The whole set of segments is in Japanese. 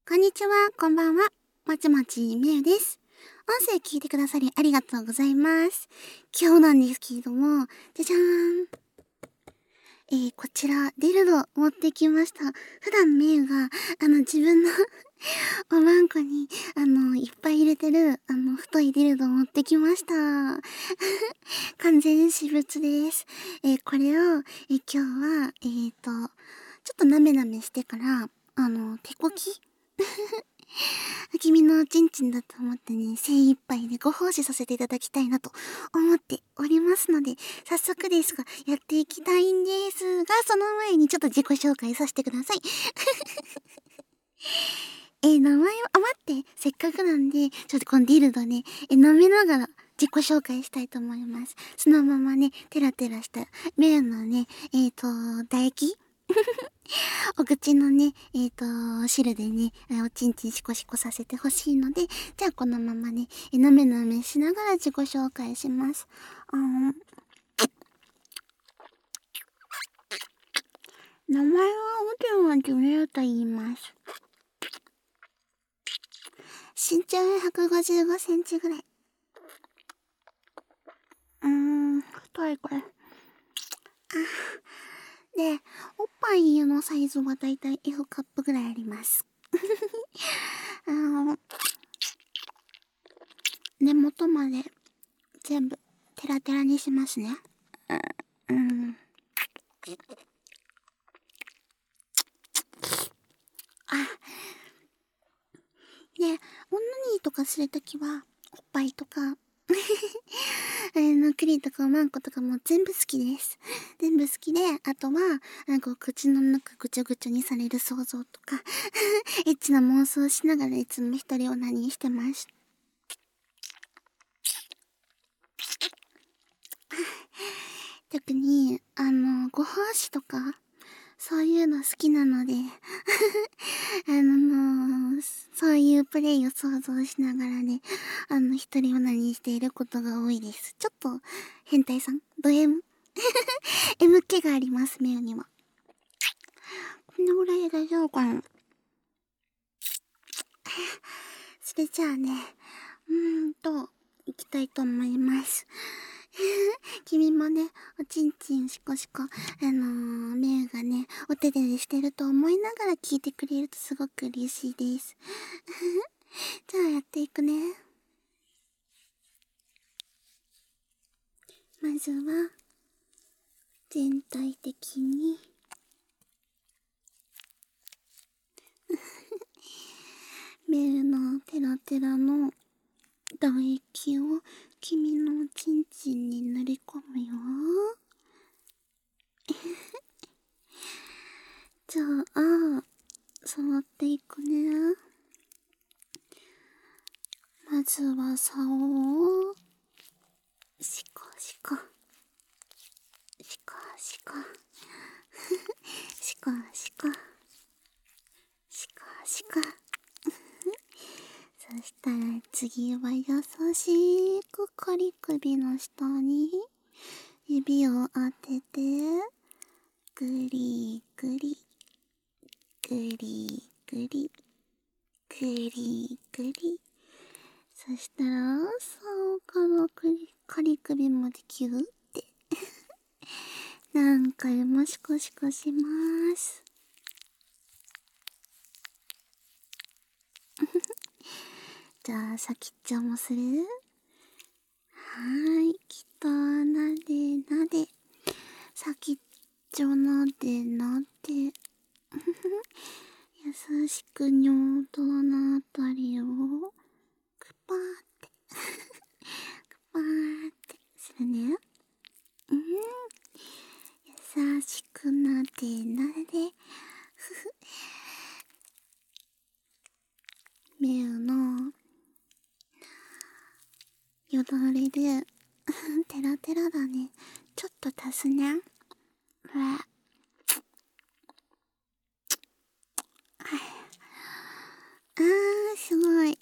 こんにちは、こんばんは。もちもちめゆです。音声聞いてくださりありがとうございます。今日なんですけれども、じゃじゃーん。こちら、ディルド持ってきました。普段めゆが、自分のおまんこに、いっぱい入れてる、太いディルドを持ってきました。完全私物です。これを、今日は、ちょっとなめなめしてから、手こき君のおちんちんだと思ってね、精一杯でご奉仕させていただきたいなと思っておりますので、早速ですが、やっていきたいんですが、その前にちょっと自己紹介させてください。名前を、待って、せっかくなんで、ちょっとこのディルドね、舐めながら自己紹介したいと思います。そのままね、テラテラした、メのね、唾液お口のね、汁でね、おちんちんシコシコさせてほしいので、じゃあこのままね、なめなめしながら自己紹介します。名前はおでんはジュレアと言います。身長155センチぐらい。太いこれ。で、おっぱいのサイズはだいたい F カップぐらいあります。根元まで全部テラテラにしますね。で、オナニーとかするときは、おっぱいとか、クリとかおまんことかも全部好きです。全部好きで、あとは、口の中ぐちゃぐちゃにされる想像とか、エッチな妄想しながらいつも一人オナニーしてます。特に、ご奉仕とか、そういうの好きなので、そういうプレイを想像しながらね、一人オナニーしていることが多いです。ちょっと、変態さんド M? M 気があります、メウには。こんなぐらいで大丈夫かな。それじゃあね、行きたいと思います。君もね、おちんちんシコシコ、メウがね、お手でしてると思いながら聞いてくれるとすごく嬉しいです。じゃあやっていくね。まずは、全体的に、メウのテラテラの唾液を君のおちんちんに塗り込むよ。じゃあ、触っていくね。まずは竿を、シコシコ。シコシコ。シコシコ。シコシコ。そしたら次は優しくカリ首の下に指を当てて、グリグリ、グリグリ、グリグリ。そしたら、竿からカリ首までキューって。何回もシコシコします。じゃあ、先っちょもする？きっとなでなで。先っちょなでなで。優しく尿道のあたりを、クパーって。クパーってするね。優しくなでなで。メウのよだれでテラテラだね。ちょっと足すね。すごい。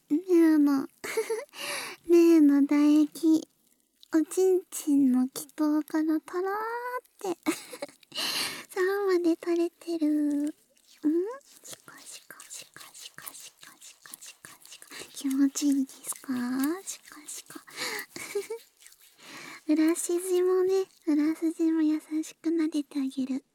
メウの唾液、おちんちんの気筒からタラーって竿まで垂れてる。シコシコシコシコシ気持ちいいですか？しかしか。裏筋もね、裏筋も優しく撫でてあげる。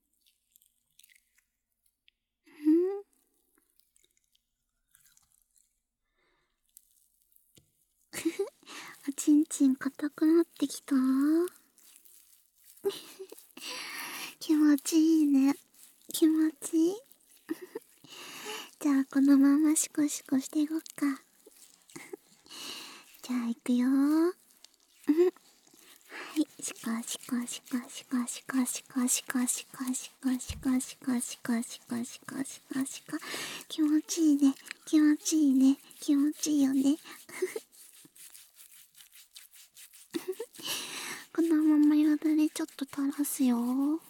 おちんちん硬くなってきた。気持ちいいね。気持ちいい。じゃあこのままシコシコしていこっか。じゃあ行くよー。はい、シコシコシコシコシコシコシコシコシコシコシコシコシコシコシコシコ。気持ちいいね、気持ちいいね、気持ちいいよね。このままよだれちょっと垂らすよー。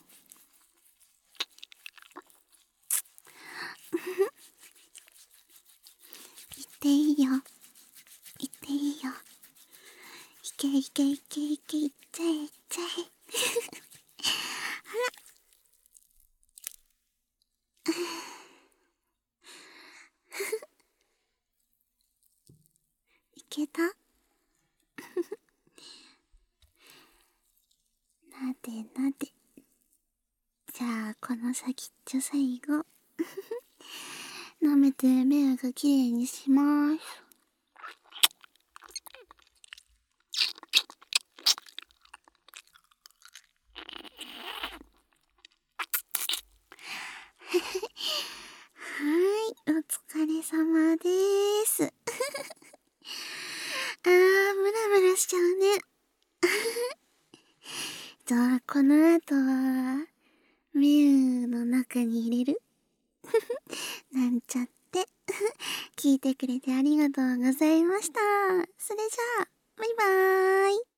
行っていいよ、行っていいよ。いけいけいけいけ、いっちゃえいっちゃえ。いけた？なでなで。じゃあこの先っちょ最後舐めて目がきれいにします。はーい、お疲れ様でーす。ムラムラしちゃうね。じゃあこの後はミュウの中に入れるなんちゃって聞いてくれてありがとうございました。それじゃあバイバーイ。